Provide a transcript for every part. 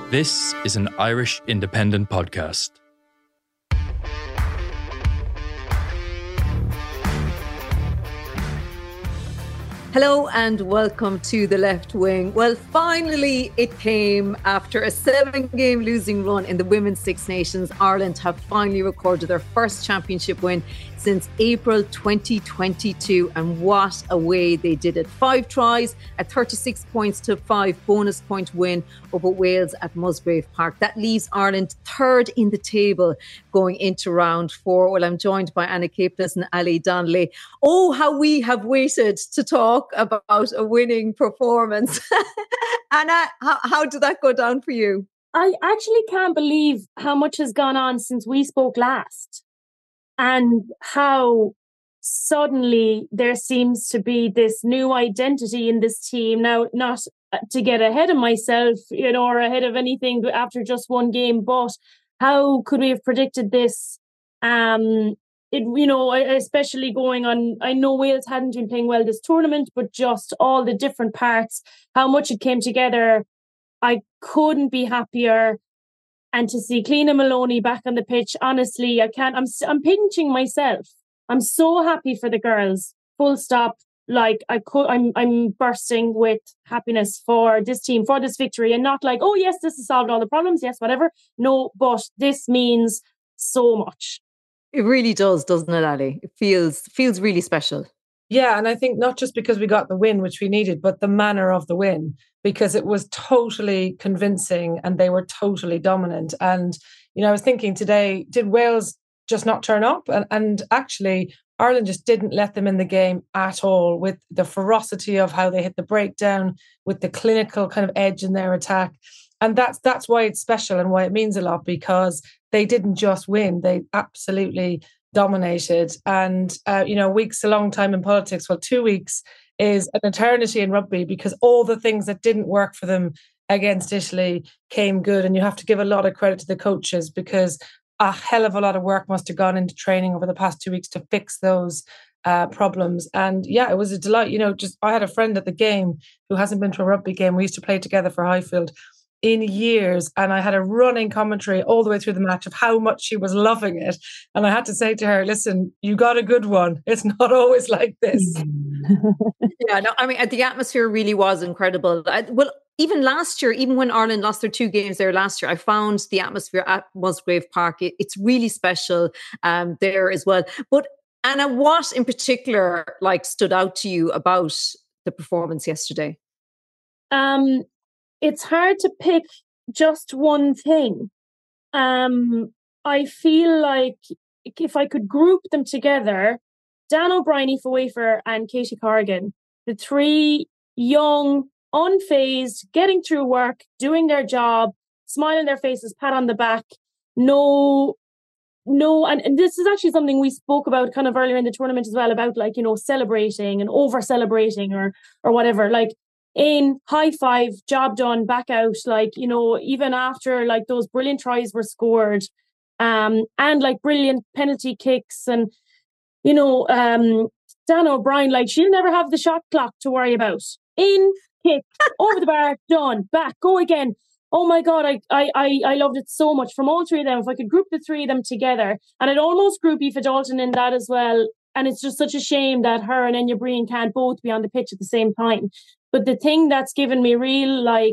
This is an Irish Independent podcast. Hello and welcome to The Left Wing. Well, finally it came. After a 7-game losing run in the Women's Six Nations, Ireland have finally recorded their first championship win since April 2022. And what a way they did it. 5 tries, a 36 points to 5 bonus point win over Wales at Musgrave Park. That leaves Ireland third in the table going into round 4. Well, I'm joined by Anna Capeless and Ali Donnelly. Oh, how we have waited to talk about a winning performance. Anna, how did that go down for you? I actually can't believe how much has gone on since we spoke last, and how suddenly there seems to be this new identity in this team. Now, not to get ahead of myself, or ahead of anything after just one game, but how could we have predicted this? Especially going on, I know Wales hadn't been playing well this tournament, but just all the different parts, how much it came together. I couldn't be happier. And to see Cliona Maloney back on the pitch, honestly, I'm pinching myself. I'm so happy for the girls. Full stop. I'm bursting with happiness for this team, for this victory, and not like, oh yes, this has solved all the problems. Yes, whatever. No, but this means so much. It really does, doesn't it, Ali? It feels really special. Yeah, and I think not just because we got the win, which we needed, but the manner of the win, because it was totally convincing and they were totally dominant. And, I was thinking today, did Wales just not turn up? And actually, Ireland just didn't let them in the game at all, with the ferocity of how they hit the breakdown, with the clinical kind of edge in their attack. And that's why it's special and why it means a lot, because they didn't just win, they absolutely dominated. And, a week's a long time in politics. Well, 2 weeks is an eternity in rugby, because all the things that didn't work for them against Italy came good. And you have to give a lot of credit to the coaches, because a hell of a lot of work must have gone into training over the past 2 weeks to fix those problems. And yeah, it was a delight. I had a friend at the game who hasn't been to a rugby game. We used to play together for Highfield in years, and I had a running commentary all the way through the match of how much she was loving it. And I had to say to her, listen, you got a good one. It's not always like this. Yeah, no, I mean, the atmosphere really was incredible. Even last year, even when Ireland lost their 2 games there last year, I found the atmosphere at Musgrave Park, it's really special there as well. But Anna, what in particular stood out to you about the performance yesterday? It's hard to pick just one thing. I feel like if I could group them together, Dan O'Brien, Aoife Wafer and Katie Corrigan, the 3 young, unfazed, getting through work, doing their job, smile on their faces, pat on the back, no, and this is actually something we spoke about kind of earlier in the tournament as well, about celebrating and over celebrating or whatever, in high five, job done, back out, even after those brilliant tries were scored, and brilliant penalty kicks, and Dan O'Brien, she'll never have the shot clock to worry about. In, kick, over the bar, done, back, go again. Oh my God, I loved it so much from all 3 of them. If I could group the 3 of them together, and I'd almost group Aoife Dalton in that as well. And it's just such a shame that her and Enya Breen can't both be on the pitch at the same time. But the thing that's given me real, the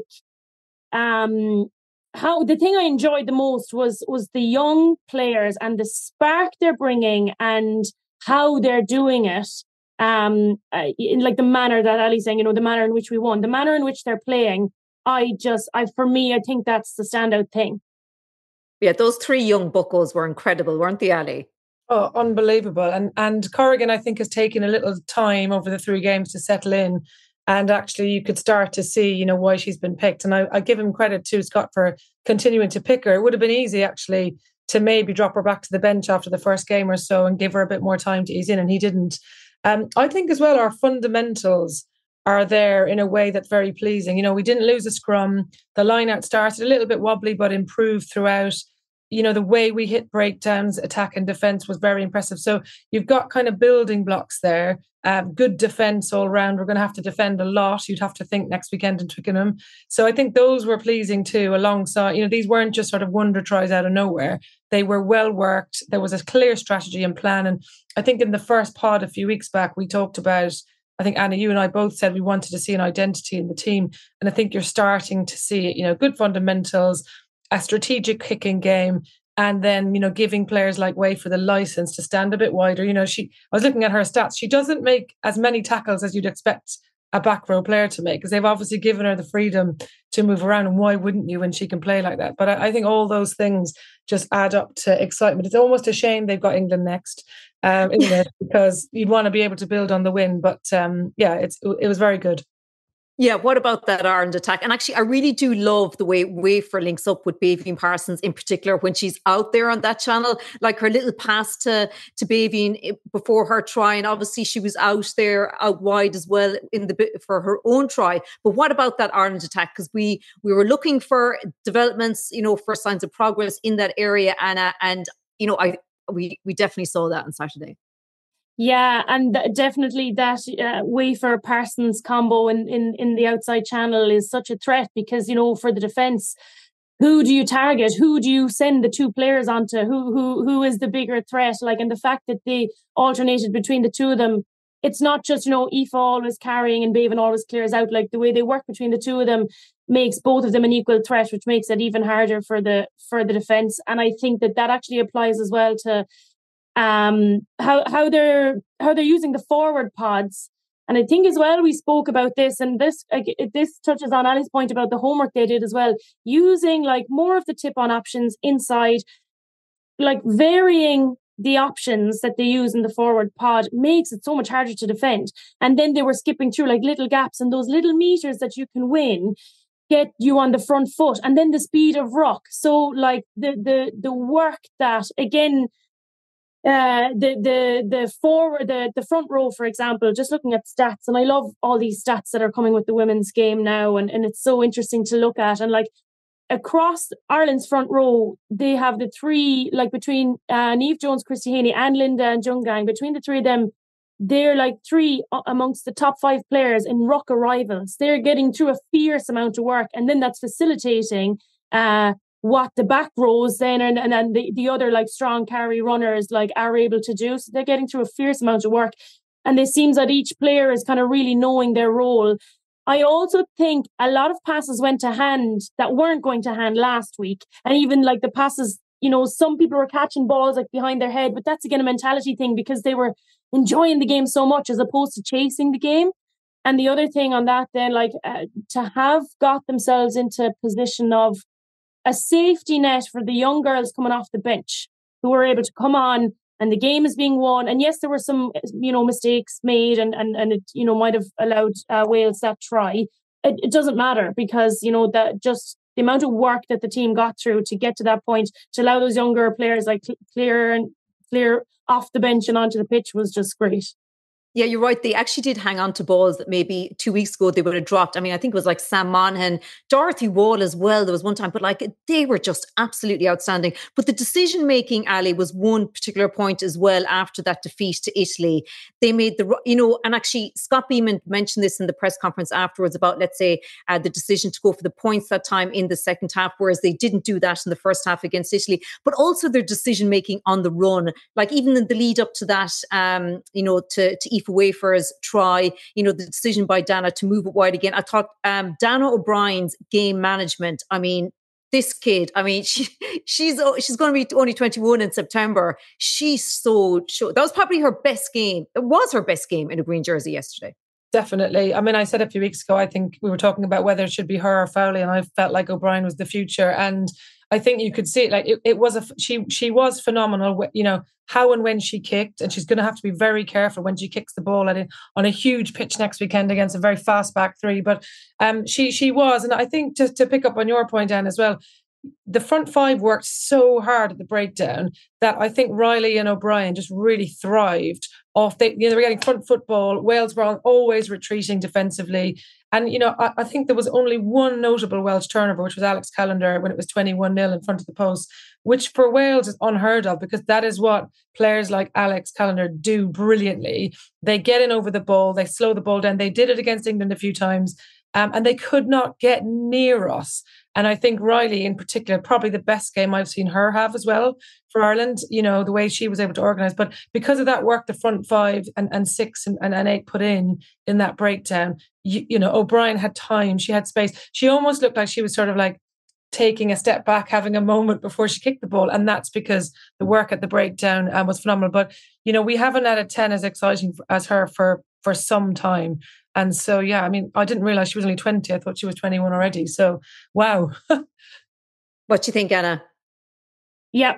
thing I enjoyed the most was the young players and the spark they're bringing and how they're doing it. In the manner that Ali's saying, the manner in which we won, the manner in which they're playing. I think that's the standout thing. Yeah, those 3 young buckos were incredible, weren't they, Ali? Oh, unbelievable. And Corrigan, I think, has taken a little time over the 3 games to settle in. And actually, you could start to see, why she's been picked. And I give him credit to Scott for continuing to pick her. It would have been easy, actually, to maybe drop her back to the bench after the first game or so and give her a bit more time to ease in. And he didn't. I think as well, our fundamentals are there in a way that's very pleasing. We didn't lose a scrum. The line out started a little bit wobbly, but improved throughout. the way we hit breakdowns, attack and defense was very impressive. So you've got kind of building blocks there. Good defense all round. We're going to have to defend a lot. You'd have to think next weekend in Twickenham. So I think those were pleasing too, alongside, these weren't just sort of wonder tries out of nowhere. They were well worked. There was a clear strategy and plan. And I think in the first pod a few weeks back, we talked about, I think, Anna, you and I both said we wanted to see an identity in the team. And I think you're starting to see it, good fundamentals, a strategic kicking game, and then, giving players like Wafer the license to stand a bit wider. I was looking at her stats. She doesn't make as many tackles as you'd expect a back row player to make, because they've obviously given her the freedom to move around. And why wouldn't you when she can play like that? But I think all those things just add up to excitement. It's almost a shame they've got England next, isn't it? Because you'd want to be able to build on the win. But it was very good. Yeah, what about that Ireland attack? And actually, I really do love the way Wafer links up with Baveen Parsons in particular when she's out there on that channel. Like her little pass to Baveen before her try, and obviously she was out wide as well for her own try. But what about that Ireland attack? Because we were looking for developments, for signs of progress in that area, Anna, and we definitely saw that on Saturday. Yeah, and definitely that Wafer Parsons combo in the outside channel is such a threat because, for the defence, who do you target? Who do you send the two players onto? Who is the bigger threat? And the fact that they alternated between the two of them, it's not just, Aoife always carrying and Baveen always clears out. The way they work between the two of them makes both of them an equal threat, which makes it even harder for the defence. And I think that actually applies as well to how they're using the forward pods. And I think as well we spoke about this, and this touches on Ali's point about the homework they did as well, using more of the tip-on options inside, varying the options that they use in the forward pod makes it so much harder to defend. And then they were skipping through little gaps, and those little meters that you can win get you on the front foot, and then the speed of ruck. So the work that, again, the front row, for example, just looking at stats, and I love all these stats that are coming with the women's game now, and it's so interesting to look at. And across Ireland's front row, they have the three, between Niamh Jones, Christy Haney, and Linda and Jungang, between the three of them, they're three amongst the top 5 players in ruck arrivals. They're getting through a fierce amount of work, and then that's facilitating what the back rows then and the other strong carry runners are able to do. So they're getting through a fierce amount of work, and it seems that each player is kind of really knowing their role. I also think a lot of passes went to hand that weren't going to hand last week, and even the passes, some people were catching balls behind their head, but that's again a mentality thing because they were enjoying the game so much as opposed to chasing the game. And the other thing on that then, to have got themselves into position of a safety net for the young girls coming off the bench who were able to come on, and the game is being won. And yes, there were some, mistakes made and it, might have allowed Wales that try. It doesn't matter because, that just the amount of work that the team got through to get to that point, to allow those younger players clear off the bench and onto the pitch was just great. Yeah, you're right. They actually did hang on to balls that maybe 2 weeks ago they would have dropped. I mean, I think it was Sam Monaghan, Dorothy Wall as well. There was one time, but they were just absolutely outstanding. But the decision making, Ali, was one particular point as well after that defeat to Italy. They made and actually Scott Beeman mentioned this in the press conference afterwards about, let's say, the decision to go for the points that time in the second half, whereas they didn't do that in the first half against Italy. But also their decision making on the run, even in the lead up to that, to Aoife Wafer's try, the decision by Dana to move it wide again. I thought Dana O'Brien's game management, this kid, she's going to be only 21 in September. She's so sure. That was probably her best game. It was her best game in a green jersey yesterday. Definitely. I said a few weeks ago, I think we were talking about whether it should be her or Fowley, and I felt like O'Brien was the future. And I think you could see it. It was she was phenomenal. How and when she kicked, and she's going to have to be very careful when she kicks the ball on a huge pitch next weekend against a very fast back three. But she was, and I think to pick up on your point, Anne, as well, the front 5 worked so hard at the breakdown that I think Riley and O'Brien just really thrived off. They were getting front football. Wales were always retreating defensively. And, I think there was only one notable Welsh turnover, which was Alex Callender when it was 21-0 in front of the post, which for Wales is unheard of because that is what players like Alex Callender do brilliantly. They get in over the ball, they slow the ball down. They did it against England a few times, and they could not get near us. And I think Riley in particular, probably the best game I've seen her have as well for Ireland, the way she was able to organise. But because of that work, the front 5 and 6 and 8 put in that breakdown, O'Brien had time, she had space. She almost looked like she was sort of like taking a step back, having a moment before she kicked the ball. And that's because the work at the breakdown was phenomenal. But, we haven't had a 10 as exciting as her for some time. And so, yeah, I mean, I didn't realise she was only 20. I thought she was 21 already. So, wow. What do you think, Anna? Yeah,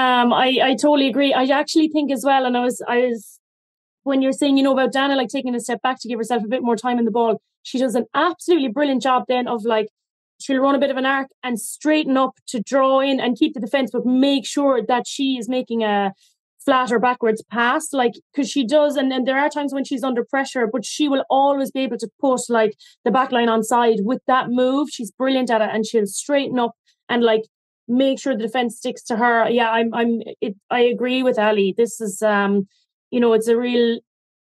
I totally agree. I actually think as well, and I was when you're saying, about Dana, like taking a step back to give herself a bit more time in the ball, she does an absolutely brilliant job then of like, she'll run a bit of an arc and straighten up to draw in and keep the defence, but make sure that she is making a flat or backwards pass, like, because she does, and there are times when she's under pressure, but she will always be able to put like the back line on side with that move. She's brilliant at it, and she'll straighten up and like make sure the defense sticks to her. Yeah, I agree with Ali. This is it's a real,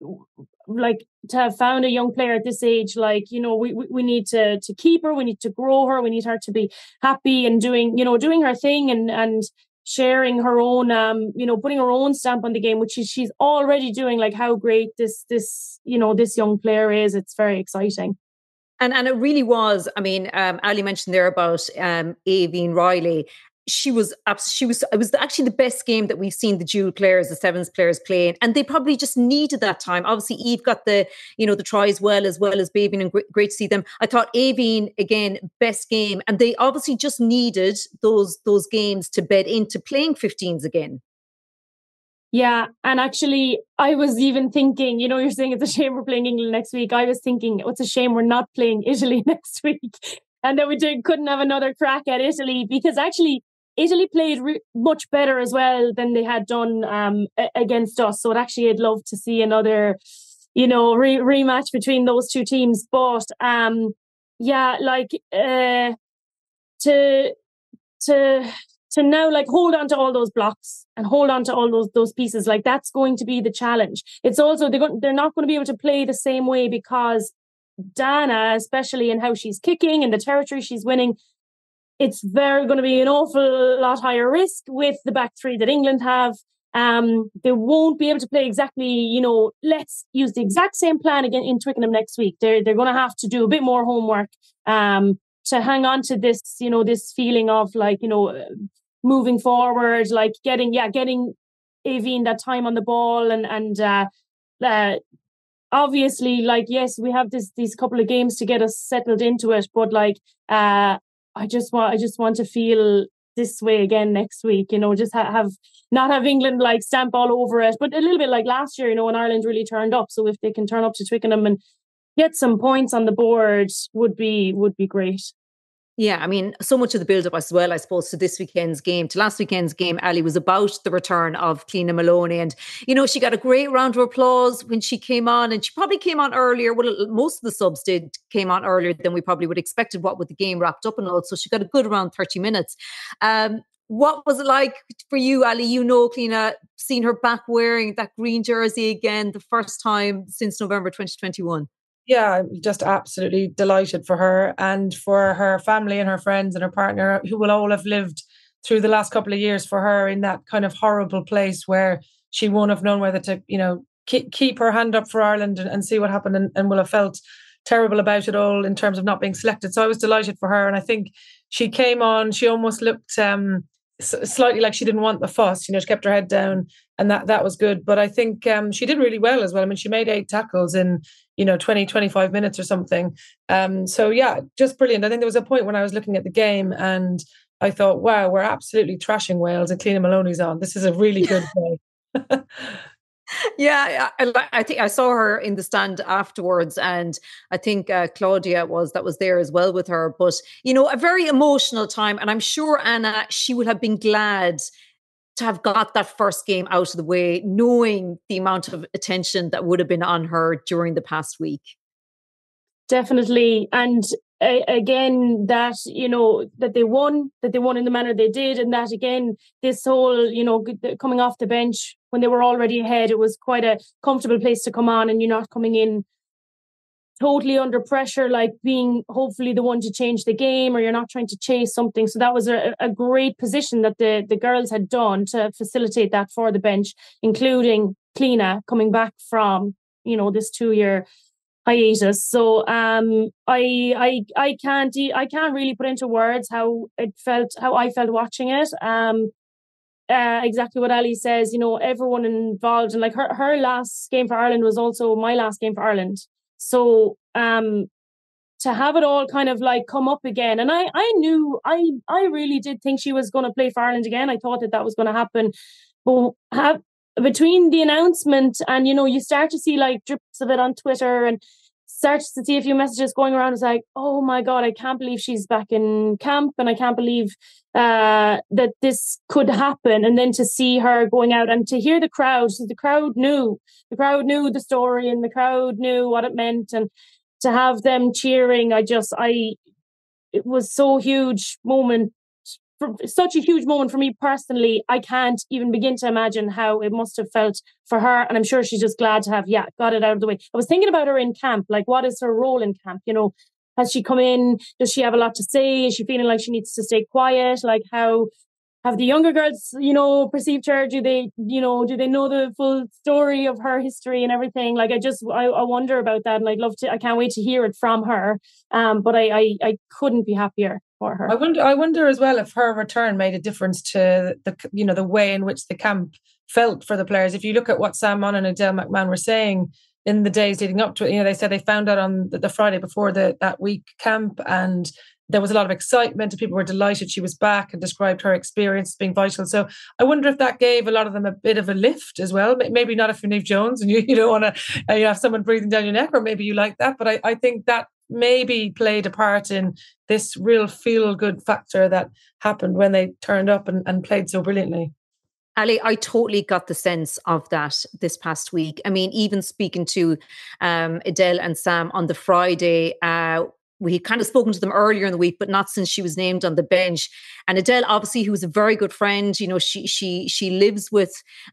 like, to have found a young player at this age, like, we need to keep her, we need to grow her, we need her to be happy and doing her thing and sharing her own, putting her own stamp on the game, which she's already doing. Like, how great this young player is. It's very exciting. And it really was. I mean, Ali mentioned there about Aoibhinn Riley. It was actually the best game that we've seen the dual players, the sevens players playing, and they probably just needed that time. Obviously, Eve got the try as well as Aoibhinn, and great to see them. I thought Aoibhinn, again, best game, and they obviously just needed those games to bed into playing 15s again. Yeah, and actually, I was even thinking, you're saying it's a shame we're playing England next week. I was thinking, it's a shame we're not playing Italy next week, and that we couldn't have another crack at Italy, because actually Italy played much better as well than they had done against us. So I'd love to see another, rematch between those two teams. But to now, like, hold on to all those blocks and hold on to all those pieces, like, that's going to be the challenge. It's also they're not going to be able to play the same way, because Dana, especially in how she's kicking and the territory she's winning, it's going to be an awful lot higher risk with the back three that England have. They won't be able to play exactly, let's use the exact same plan again in Twickenham next week. They're going to have to do a bit more homework to hang on to this, this feeling of, like, moving forward, like getting Aoibhinn that time on the ball, and obviously, like, yes, we have these couple of games to get us settled into it, but like I just want to feel this way again next week, just not have England like stamp all over it, but a little bit like last year, when Ireland really turned up. So if they can turn up to Twickenham and get some points on the board, would be great. Yeah, I mean, so much of the build-up as well, I suppose, to this weekend's game, to last weekend's game, Ali, was about the return of Cliona Maloney. And, she got a great round of applause when she came on, and she probably came on earlier. Well, most of the subs came on earlier than we probably would have expected, what with the game wrapped up and all. So she got a good around 30 minutes. What was it like for you, Ali? Cliona, seeing her back wearing that green jersey again, the first time since November 2021. Yeah, I'm just absolutely delighted for her and for her family and her friends and her partner, who will all have lived through the last couple of years for her in that kind of horrible place where she won't have known whether to, keep her hand up for Ireland and see what happened, and will have felt terrible about it all in terms of not being selected. So I was delighted for her. And I think she came on, she almost looked slightly like she didn't want the fuss. She kept her head down, and that was good. But I think she did really well as well. I mean, she made 8 tackles in 20-25 minutes or something. So yeah, just brilliant. I think there was a point when I was looking at the game and I thought, wow, we're absolutely trashing Wales, and Cliona Maloney's on. This is a really good day. Yeah, I think I saw her in the stand afterwards, and I think Claudia was there as well with her. But a very emotional time, and I'm sure Anna, she would have been glad to have got that first game out of the way, knowing the amount of attention that would have been on her during the past week. Definitely. And again, that, that they won in the manner they did. And that, again, this whole, coming off the bench when they were already ahead, it was quite a comfortable place to come on, and you're not coming in totally under pressure, like being hopefully the one to change the game, or you're not trying to chase something. So that was a great position that the girls had done to facilitate that for the bench, including Cliona coming back from, this 2-year hiatus. So I can't really put into words how I felt watching it. Exactly what Ali says, everyone involved, and like her last game for Ireland was also my last game for Ireland. So to have it all kind of like come up again, and I knew I really did think she was going to play for Ireland again. I thought that was going to happen, but between the announcement and you start to see like drips of it on Twitter and start to see a few messages going around. It's like, oh my God, I can't believe she's back in camp, and I can't believe that this could happen. And then to see her going out and to hear the crowd, so the crowd knew the story, and the crowd knew what it meant, and to have them cheering, it was so huge moment. Such a huge moment for me personally. I can't even begin to imagine how it must have felt for her, and I'm sure she's just glad to have got it out of the way. I was thinking about her in camp, like what is her role in camp? Has she come in? Does she have a lot to say? Is she feeling like she needs to stay quiet? Like, how have the younger girls, perceived her? Do they know the full story of her history and everything? Like, I wonder about that, and I can't wait to hear it from her. But I couldn't be happier for her. I wonder as well if her return made a difference to the way in which the camp felt for the players. If you look at what Sam Monaghan and Adele McMahon were saying in the days leading up to it, they said they found out on the Friday before that week camp, and there was a lot of excitement and people were delighted she was back, and described her experience as being vital. So I wonder if that gave a lot of them a bit of a lift as well. Maybe not if you're Niamh Jones and you don't want to have someone breathing down your neck, or maybe you like that. But I think that maybe played a part in this real feel-good factor that happened when they turned up and played so brilliantly. Ali, I totally got the sense of that this past week. I mean, even speaking to Adele and Sam on the Friday, we had kind of spoken to them earlier in the week, but not since she was named on the bench. And Adele, obviously, who was a very good friend, she lives with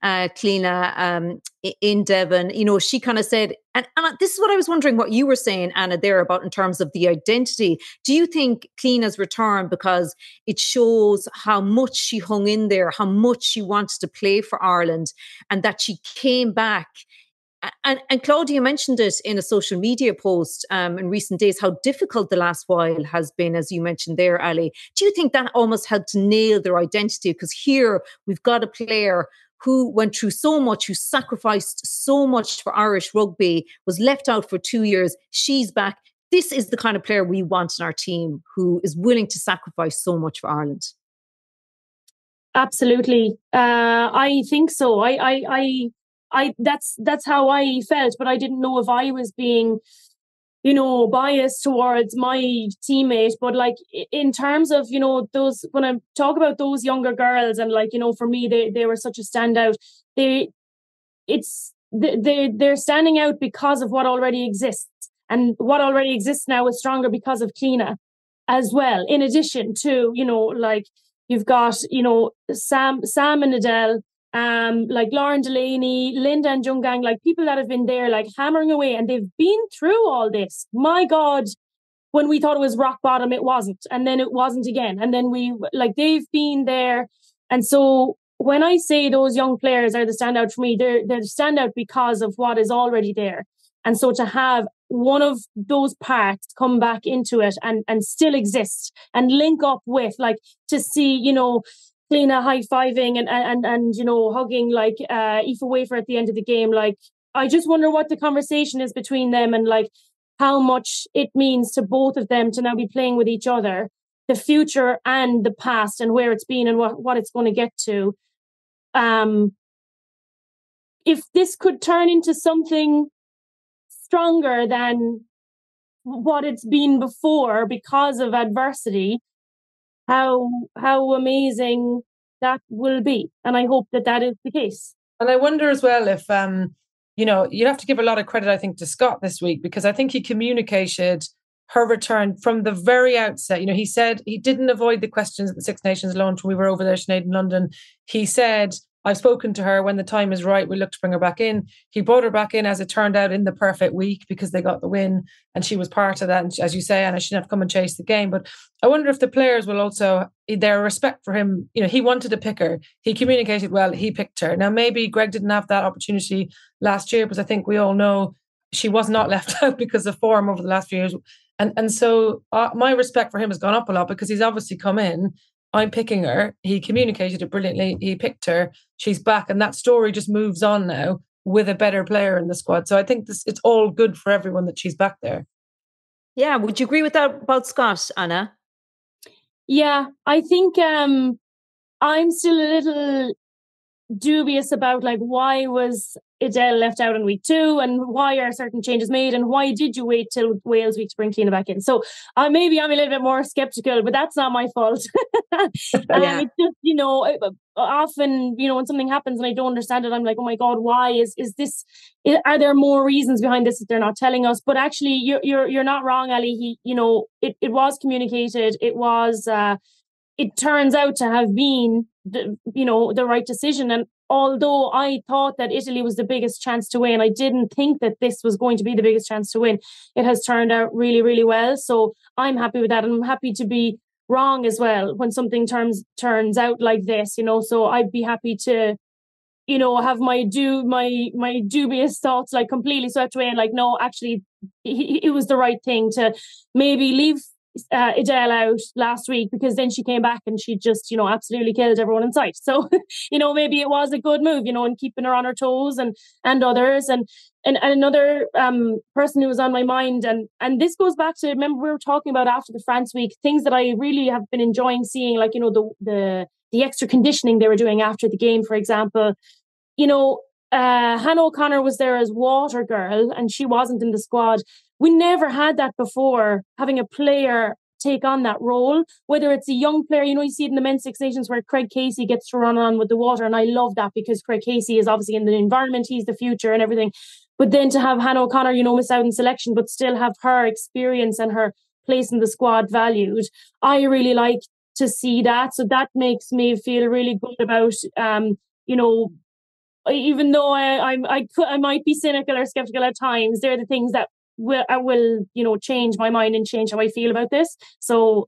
Cliona in Devon. She kind of said, and this is what I was wondering what you were saying, Anna, there about in terms of the identity. Do you think Cliona's return, because it shows how much she hung in there, how much she wanted to play for Ireland, and that she came back? And Claudia mentioned it in a social media post in recent days, how difficult the last while has been, as you mentioned there, Ali. Do you think that almost helped to nail their identity? Because here we've got a player who went through so much, who sacrificed so much for Irish rugby, was left out for 2 years. She's back. This is the kind of player we want in our team, who is willing to sacrifice so much for Ireland. Absolutely. I think so. That's how I felt, but I didn't know if I was being, biased towards my teammate. But like in terms of, those, when I talk about those younger girls, and like, for me, they were such a standout. They're standing out because of what already exists, and what already exists now is stronger because of Cliona as well. In addition to, like you've got, Sam and Adele, like Lauren Delaney, Linda and Jungang, like people that have been there, like hammering away, and they've been through all this. My God, when we thought it was rock bottom, it wasn't, and then it wasn't again, and then they've been there. And so when I say those young players are the standout for me, they're the standout because of what is already there. And so to have one of those parts come back into it and still exist and link up with, like, to see, Cliona high-fiving and hugging like Aoife Wafer at the end of the game. Like, I just wonder what the conversation is between them, and like how much it means to both of them to now be playing with each other, the future and the past, and where it's been and what it's going to get to. If this could turn into something stronger than what it's been before because of adversity, how amazing that will be. And I hope that that is the case. And I wonder as well if, you'd have to give a lot of credit, I think, to Scott this week, because I think he communicated her return from the very outset. He said he didn't avoid the questions at the Six Nations launch when we were over there, Sinead, in London. He said, I've spoken to her. When the time is right, we'll look to bring her back in. He brought her back in, as it turned out, in the perfect week because they got the win and she was part of that. And as you say, Anna, she didn't have to come and chase the game. But I wonder if the players will also, their respect for him, he wanted to pick her. He communicated well. He picked her. Now, maybe Greg didn't have that opportunity last year because I think we all know she was not left out because of form over the last few years. And so my respect for him has gone up a lot because he's obviously come in. I'm picking her. He communicated it brilliantly. He picked her. She's back. And that story just moves on now with a better player in the squad. So I think it's all good for everyone that she's back there. Yeah. Would you agree with that about Scott, Anna? Yeah, I think I'm still a little dubious about why was Adele left out in week 2 and why are certain changes made and why did you wait till Wales week to bring Keena back in? So maybe I'm a little bit more skeptical, but that's not my fault. It's just, often, when something happens and I don't understand it, I'm like, oh my God, why is this? Are there more reasons behind this that they're not telling us? But actually, you're not wrong, Ali. It was communicated. It was. It turns out to have been the right decision. And although I thought that Italy was the biggest chance to win, I didn't think that this was going to be the biggest chance to win. It has turned out really, really well. So I'm happy with that. And I'm happy to be wrong as well when something turns out like this, so I'd be happy to, have my dubious thoughts completely swept away and no, actually it was the right thing to maybe leave Adele out last week because then she came back and she just absolutely killed everyone in sight. So maybe it was a good move and keeping her on her toes and others and another person who was on my mind and this goes back to, remember we were talking about after the France week, things that I really have been enjoying seeing, the extra conditioning they were doing after the game, for example. Hannah O'Connor was there as water girl and she wasn't in the squad. We never had that before, having a player take on that role, whether it's a young player, you see it in the Men's Six Nations where Craig Casey gets to run on with the water. And I love that because Craig Casey is obviously in the environment, he's the future and everything. But then to have Hannah O'Connor, miss out in selection, but still have her experience and her place in the squad valued. I really like to see that. So that makes me feel really good about, even though I might be cynical or skeptical at times, they're the things that I will change my mind and change how I feel about this. So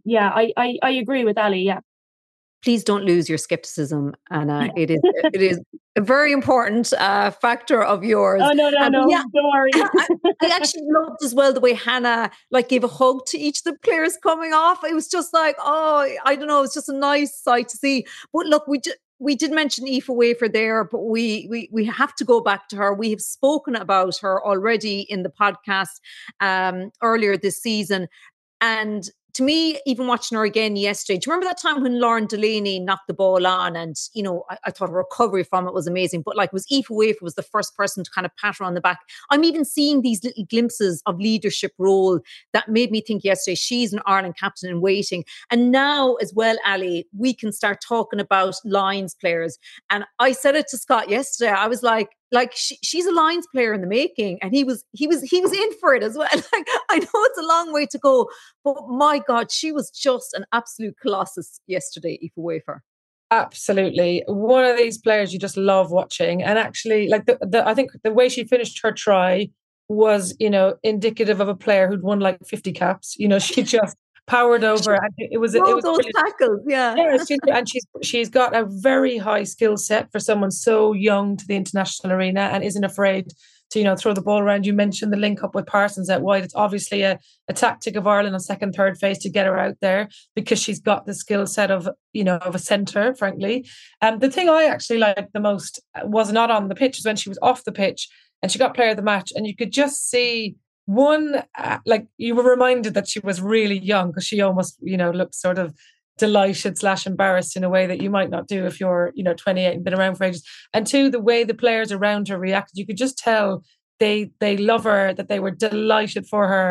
I agree with Ali. Yeah. Please don't lose your skepticism, Anna. It is a very important factor of yours. Oh no, don't worry. I actually loved as well the way Hannah gave a hug to each of the players coming off. It was just I don't know, it's just a nice sight to see. But look, we did mention Aoife Wafer there, but we have to go back to her. We have spoken about her already in the podcast earlier this season. And to me, even watching her again yesterday, do you remember that time when Lauren Delaney knocked the ball on and, I thought her recovery from it was amazing, but it was Aoife Wafer was the first person to kind of pat her on the back. I'm even seeing these little glimpses of leadership role that made me think yesterday she's an Ireland captain in waiting. And now as well, Ali, we can start talking about Lions players. And I said it to Scott yesterday. I was like she's a Lions player in the making, and he was in for it as well. I know it's a long way to go, but my God, she was just an absolute colossus yesterday, Aoife Wafer. Absolutely, one of these players you just love watching, and actually, I think the way she finished her try was, indicative of a player who'd won 50 caps. She just powered over, and it was those brilliant. Tackles, yeah. And she's got a very high skill set for someone so young to the international arena, and isn't afraid to throw the ball around. You mentioned the link up with Parsons out wide. It's obviously a tactic of Ireland on second, third phase to get her out there because she's got the skill set of a centre, frankly. The thing I actually liked the most was not on the pitch, was when she was off the pitch and she got player of the match, and you could just see one, you were reminded that she was really young because she almost, looked sort of delighted / embarrassed in a way that you might not do if you're, 28 and been around for ages. And two, the way the players around her reacted, you could just tell they love her, that they were delighted for her.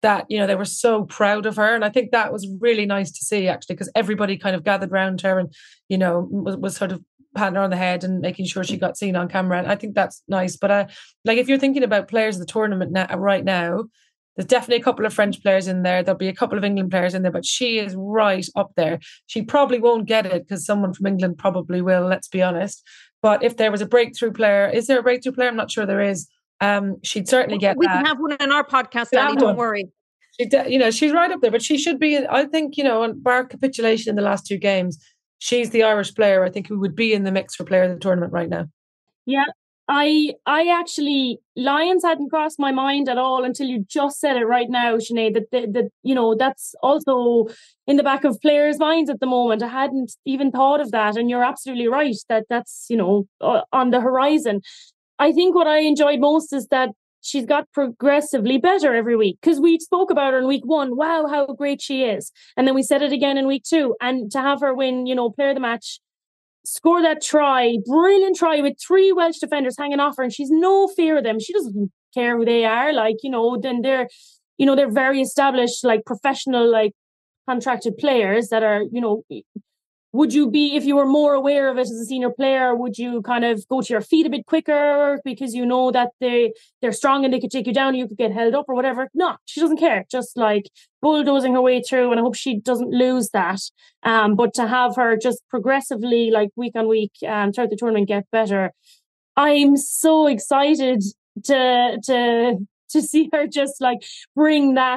that, they were so proud of her. And I think that was really nice to see, actually, because everybody kind of gathered around her and, was sort of patting her on the head and making sure she got seen on camera. And I think that's nice. But if you're thinking about players of the tournament right now, there's definitely a couple of French players in there. There'll be a couple of England players in there, but she is right up there. She probably won't get it because someone from England probably will, let's be honest. But if there was a breakthrough player, is there a breakthrough player? I'm not sure there is. She'd certainly get we that. We can have one in our podcast, Danny, don't worry. She's right up there, but she should be, I think, on bar capitulation in the last 2 games, she's the Irish player, I think, who would be in the mix for player of the tournament right now. Yeah, I actually, Lions hadn't crossed my mind at all until you just said it right now, Sinead, that that's also in the back of players' minds at the moment. I hadn't even thought of that, and you're absolutely right that that's, on the horizon. I think what I enjoyed most is that she's got progressively better every week, because we spoke about her in week 1. Wow, how great she is. And then we said it again in week 2. And to have her win, player of the match, score that try, brilliant try with 3 Welsh defenders hanging off her, and she's no fear of them. She doesn't care who they are. Then they're very established, professional, contracted players that are, would you be, if you were more aware of it as a senior player, would you kind of go to your feet a bit quicker because you know that they're strong and they could take you down, you could get held up or whatever? No, she doesn't care. Just bulldozing her way through, and I hope she doesn't lose that. But to have her just progressively, week on week, throughout the tournament, get better, I'm so excited to see her just bring that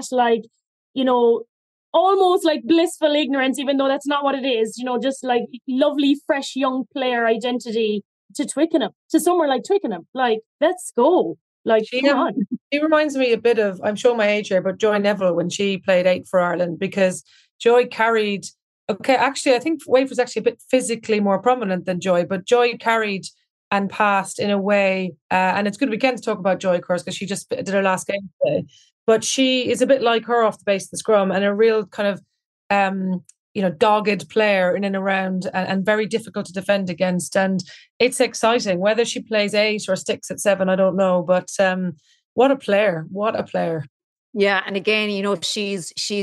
almost blissful ignorance, even though that's not what it is, just lovely, fresh, young player identity to Twickenham, to somewhere like Twickenham. Let's go. Come on. She reminds me a bit of, I'm showing my age here, but Joy Neville when she played 8 for Ireland, because Joy carried, actually, I think Wave was actually a bit physically more prominent than Joy, but Joy carried and passed in a way, and it's good weekend to talk about Joy, of course, because she just did her last game today. But she is a bit like her off the base of the scrum, and a real kind of, dogged player in and around, and very difficult to defend against. And it's exciting. Whether she plays 8 or sticks at 7, I don't know. But what a player! What a player! Yeah, and again, she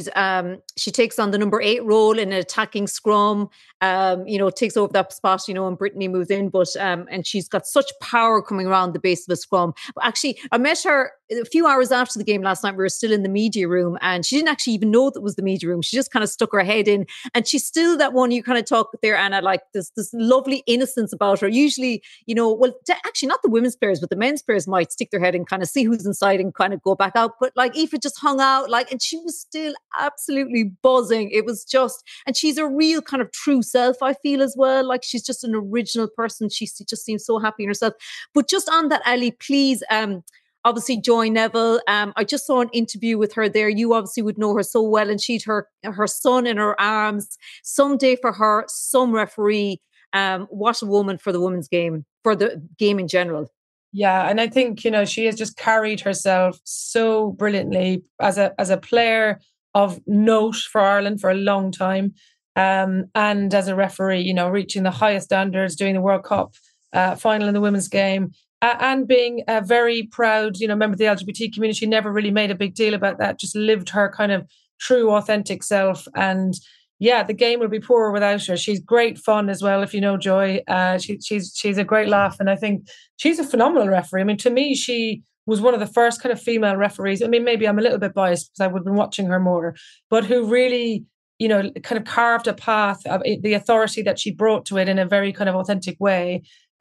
takes on the number 8 role in an attacking scrum. Takes over that spot, and Brittany moves in, but and she's got such power coming around the base of a scrum. But actually, I met her a few hours after the game last night. We were still in the media room, and she didn't actually even know that was the media room. She just kind of stuck her head in, and she's still that one you kind of talk there, Anna, this lovely innocence about her. Usually, actually not the women's players, but the men's players might stick their head and kind of see who's inside and kind of go back out. But Aoife just hung out, and she was still absolutely buzzing. It was just, and she's a real kind of true self, I feel, as well. She's just an original person. She just seems so happy in herself. But just on that, Ali, please, obviously Joy Neville, I just saw an interview with her there. You obviously would know her so well, and she'd her son in her arms. Someday for her, some referee. What a woman for the women's game, for the game in general. Yeah, and I think, she has just carried herself so brilliantly as a player of note for Ireland for a long time. And as a referee, reaching the highest standards, doing the World Cup final in the women's game, and being a very proud, member of the LGBT community. Never really made a big deal about that, just lived her kind of true, authentic self. And yeah, the game would be poorer without her. She's great fun as well, if you know Joy. She's a great laugh, and I think she's a phenomenal referee. I mean, to me, she was one of the first kind of female referees. I mean, maybe I'm a little bit biased because I would have been watching her more, but who really, kind of carved a path of the authority that she brought to it in a very kind of authentic way.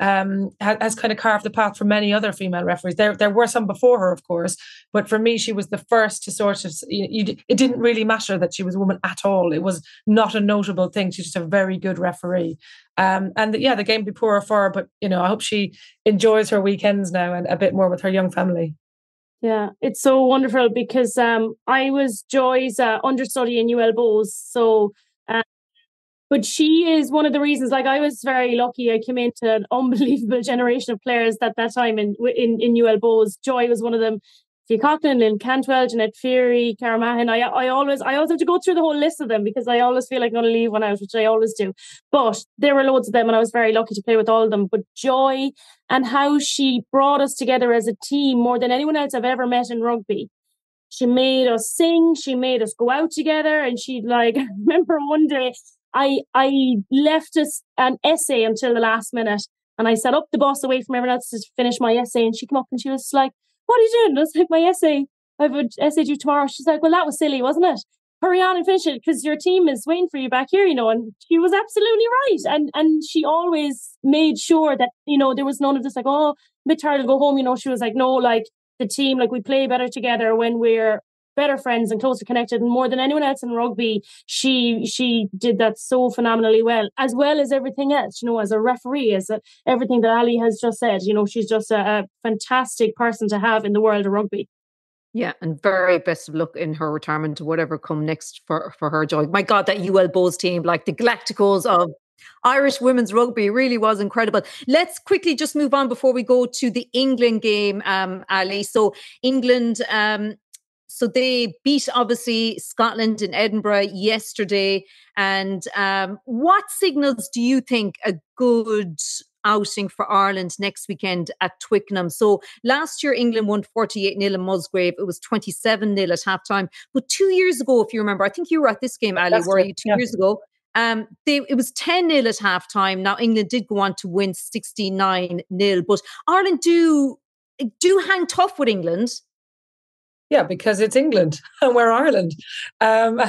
Has kind of carved the path for many other female referees. There were some before her, of course, but for me, she was the first to sort of, it didn't really matter that she was a woman at all. It was not a notable thing. She's just a very good referee. The game would be poorer for her, but, I hope she enjoys her weekends now and a bit more with her young family. Yeah, it's so wonderful because I was Joy's understudy in UL Bows. So, but she is one of the reasons, I was very lucky. I came into an unbelievable generation of players at that time in UL Bows. Joy was one of them. Fia Coughlin, Lynn Cantwell, Jeanette Feary, Cara Mahan. I always have to go through the whole list of them because I always feel like I'm going to leave one out, which I always do. But there were loads of them, and I was very lucky to play with all of them. But Joy and how she brought us together as a team more than anyone else I've ever met in rugby. She made us sing. She made us go out together. And she'd like, I remember one day I left us an essay until the last minute. And I set up the bus away from everyone else to finish my essay. And she came up and she was like, what are you doing? I was like, my essay. I have an essay due tomorrow. She's like, well, that was silly, wasn't it? Hurry on and finish it because your team is waiting for you back here, you know. And she was absolutely right. And she always made sure that, you know, there was none of this like, oh, I'm a bit tired to go home. You know, she was like, no, like the team, like we play better together when we're better friends and closer connected. And more than anyone else in rugby, she did that so phenomenally well as everything else, you know, as a referee, everything that Ali has just said. You know, she's just a fantastic person to have in the world of rugby. Yeah, and very best of luck in her retirement to whatever come next for her, Joy. My God, that UL Bows team, like the Galacticos of Irish women's rugby, really was incredible. Let's quickly just move on before we go to the England game, Ali. So England, so they beat, obviously, Scotland in Edinburgh yesterday. And what signals do you think a good outing for Ireland next weekend at Twickenham? So last year England won 48-0 in Musgrave. It was 27-0 at halftime. But 2 years ago, if you remember, I think you were at this game, Ali, were you 2 years ago? It was 10-0 at halftime. Now England did go on to win 69-0, but Ireland do hang tough with England. Yeah, because it's England and we're Ireland. I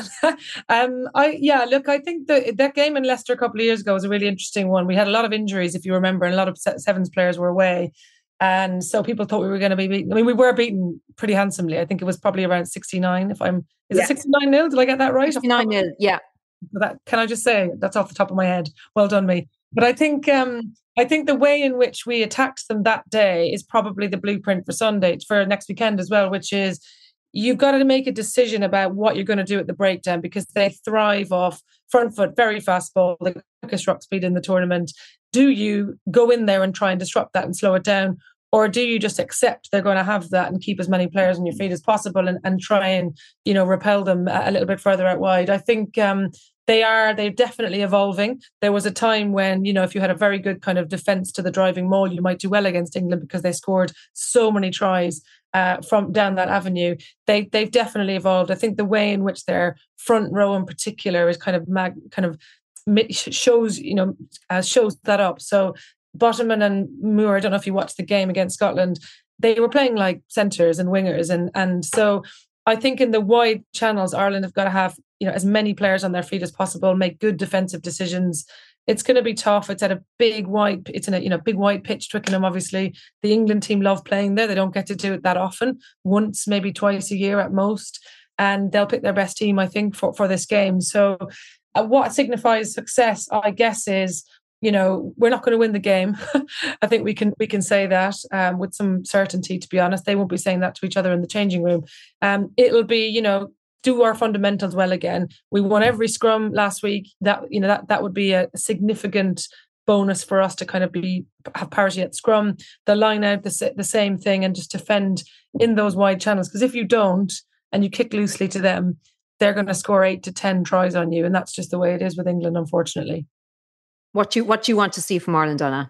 think that game in Leicester a couple of years ago was a really interesting one. We had a lot of injuries, if you remember, and a lot of Sevens players were away. And so people thought we were going to be beaten. I mean, we were beaten pretty handsomely. I think it was probably around 69. Is it 69-0? Did I get that right? 69-0, yeah. Can I just say, that's off the top of my head. Well done, me. But I think the way in which we attacked them that day is probably the blueprint for next weekend as well, which is you've got to make a decision about what you're going to do at the breakdown, because they thrive off front foot, very fast ball, the quickest rock speed in the tournament. Do you go in there and try and disrupt that and slow it down? Or do you just accept they're going to have that and keep as many players on your feet as possible and try and, you know, repel them a little bit further out wide? I think they're definitely evolving. There was a time when, you know, if you had a very good kind of defence to the driving maul, you might do well against England because they scored so many tries from down that avenue. They've definitely evolved. I think the way in which their front row in particular is shows that up. So Bottomman and Moore, I don't know if you watched the game against Scotland, they were playing like centres and wingers, and so I think in the wide channels, Ireland have got to have, you know, as many players on their feet as possible, make good defensive decisions. It's going to be tough. It's at a big wide pitch, Twickenham. Obviously, the England team love playing there. They don't get to do it that often, once, maybe twice a year at most, and they'll pick their best team, I think, for this game. So, what signifies success, I guess, is, you know, we're not going to win the game. I think we can say that with some certainty. To be honest, they won't be saying that to each other in the changing room. It'll be, you know, do our fundamentals well again. We won every scrum last week. That would be a significant bonus for us to kind of have parity at scrum. The line out, the same thing, and just defend in those wide channels. Because if you don't and you kick loosely to them, they're going to score 8 to 10 tries on you, and that's just the way it is with England, unfortunately. What do you want to see from Ireland, Anna?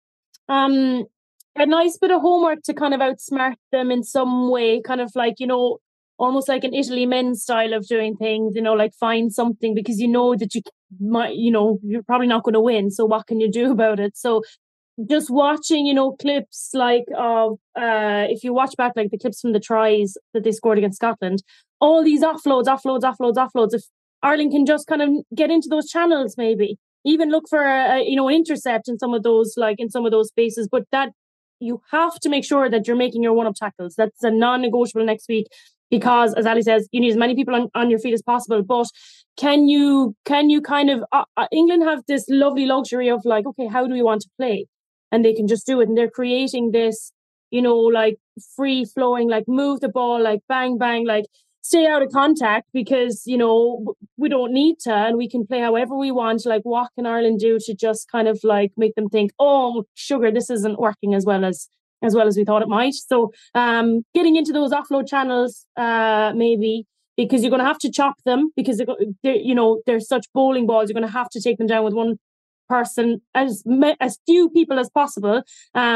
A nice bit of homework to kind of outsmart them in some way, kind of like, you know, almost like an Italy men's style of doing things, you know, like find something, because you know that you might, you know, you're probably not going to win. So what can you do about it? So just watching, you know, clips like of, if you watch back like the clips from the tries that they scored against Scotland, all these offloads. If Ireland can just kind of get into those channels, maybe even look for an intercept in some of those spaces, but that you have to make sure that you're making your one-up tackles. That's a non-negotiable next week, because as Ali says, you need as many people on your feet as possible. But can you kind of England have this lovely luxury of like, okay, how do we want to play? And they can just do it, and they're creating this, you know, like free flowing, like move the ball, like bang bang, like stay out of contact, because, you know, we don't need to, and we can play however we want. Like, what can Ireland do to just kind of like make them think, oh, sugar, this isn't working as well as we thought it might. So getting into those offload channels, maybe, because you're going to have to chop them, because they're such bowling balls. You're going to have to take them down with one person, as few people as possible.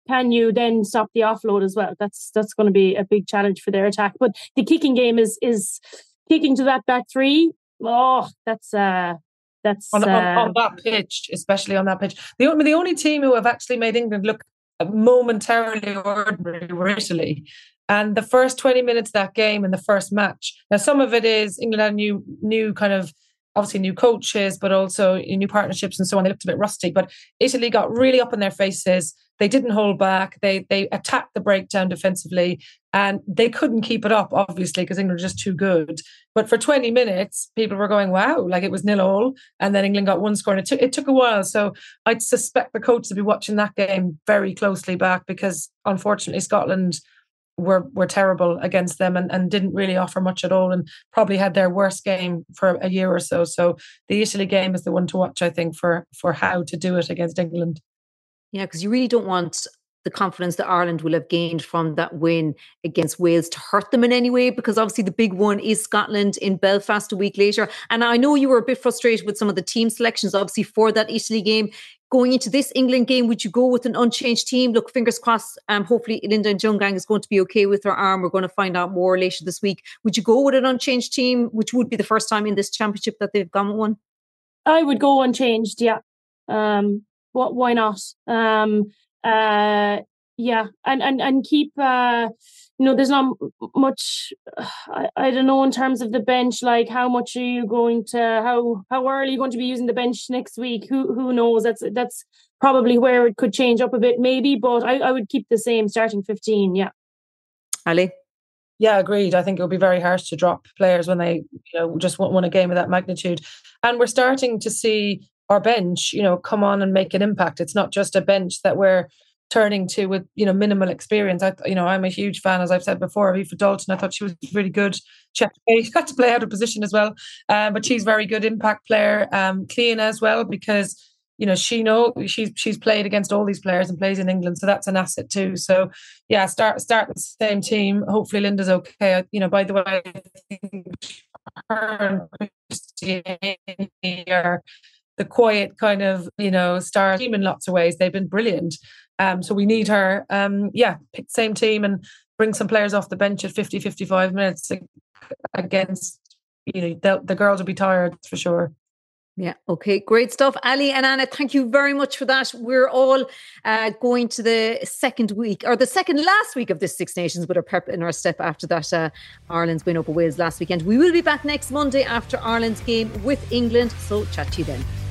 can you then stop the offload as well? That's going to be a big challenge for their attack. But the kicking game is kicking to that back three. Oh, that's on that pitch, especially on that pitch. The only team who have actually made England look momentarily ordinary were Italy. And the first 20 minutes of that game in the first match. Now, some of it is England had new kind of, obviously new coaches, but also new partnerships and so on. They looked a bit rusty, but Italy got really up in their faces. They didn't hold back. They attacked the breakdown defensively, and they couldn't keep it up, obviously, because England were just too good. But for 20 minutes, people were going, wow, like it was 0-0, and then England got one score. And it took a while. So I'd suspect the coach will be watching that game very closely back, because unfortunately Scotland were terrible against them and didn't really offer much at all, and probably had their worst game for a year or so. So the Italy game is the one to watch, I think, for how to do it against England. Yeah, because you really don't want the confidence that Ireland will have gained from that win against Wales to hurt them in any way, because obviously the big one is Scotland in Belfast a week later. And I know you were a bit frustrated with some of the team selections, obviously, for that Italy game. Going into this England game, would you go with an unchanged team? Look, fingers crossed, hopefully Linda Njungang is going to be okay with her arm. We're going to find out more later this week. Would you go with an unchanged team, which would be the first time in this championship that they've gone with one? I would go unchanged, yeah. Why not? Yeah, and keep. There's not much. I don't know in terms of the bench. Like, how much are you going to? How early are you going to be using the bench next week? Who knows? That's probably where it could change up a bit, maybe. But I would keep the same starting 15. Yeah. Ali? Yeah, agreed. I think it would be very harsh to drop players when they, just won a game of that magnitude. And we're starting to see our bench, come on and make an impact. It's not just a bench that we're turning to with, minimal experience. I'm a huge fan, as I've said before, of Aoife Dalton. I thought she was really good. She had to play out of position as well. But she's very good impact player. Cliona as well, because, she's played against all these players and plays in England. So that's an asset too. So yeah, start the same team. Hopefully Linda's okay. By the way, I think her and Christiane are the quiet kind of, star team in lots of ways. They've been brilliant. So we need her. Pick the same team and bring some players off the bench at 50, 55 minutes against, the girls will be tired for sure. Yeah. Okay. Great stuff. Ali and Anna, thank you very much for that. We're all going to the second last week of this Six Nations with our prep in our step after that Ireland's win over Wales last weekend. We will be back next Monday after Ireland's game with England. So chat to you then.